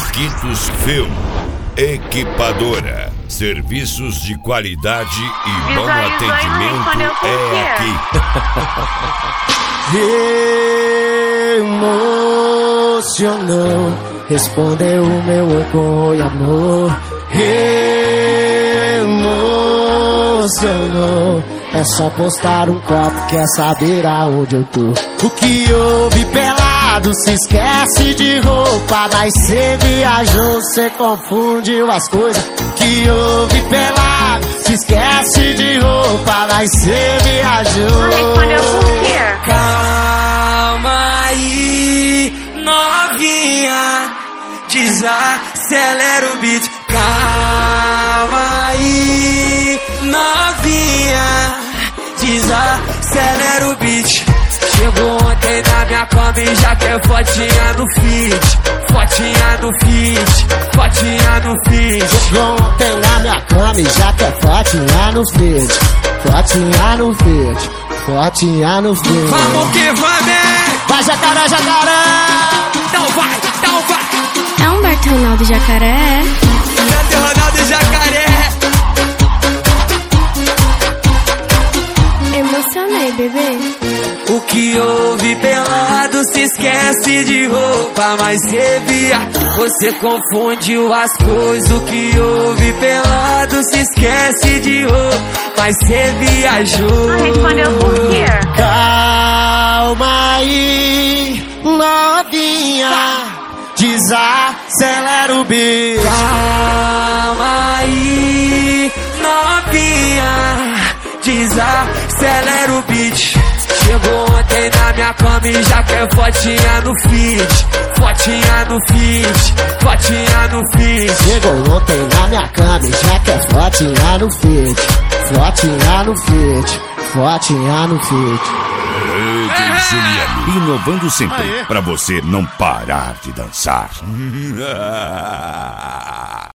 Marquitos Film, equipadora, serviços de qualidade e bom atendimento é aqui. Emocionou, respondeu o meu oi com oi, amor. Emocionou, é só postar um copo, quer saber aonde eu tô. O que houve pelado, se esquece de roupa, daí cê viajou, cê confundiu as coisas. O que houve pelado, se esquece de roupa, daí cê viajou. Respondeu por quê? Calma aí, novinha, desacelera o beat. Calma aí, novinha, desacelera o beat. Chegou ontem na minha cama e já quer fotinha no feed, fotinha no feed, fotinha no feed. Chegou ontem na minha cama e já quer fotinha no feed, fotinha no feed, fotinha no feed. Vamos que vamos! Vai jacaré, jacaré! Então vai, então vai! É Humberto Ronaldo Jacaré. Humberto Ronaldo Jacaré. Emocionei, bebê. O que houve pelado, se esquece de roupa, mas você confundiu as coisas. O que houve pelado, se esquece de roupa, mas você viajou. Respondeu por quê? Calma aí, novinha, desacelera o beat. Calma aí, novinha, desacelera o beat. Chegou ontem na minha cama e já quer fotinha no feed, fotinha no feed, fotinha no feed. Chegou ontem na minha cama e já quer fotinha no feed, fotinha no feed, fotinha no feed. DJ Juliano, inovando sempre, pra você não parar de dançar.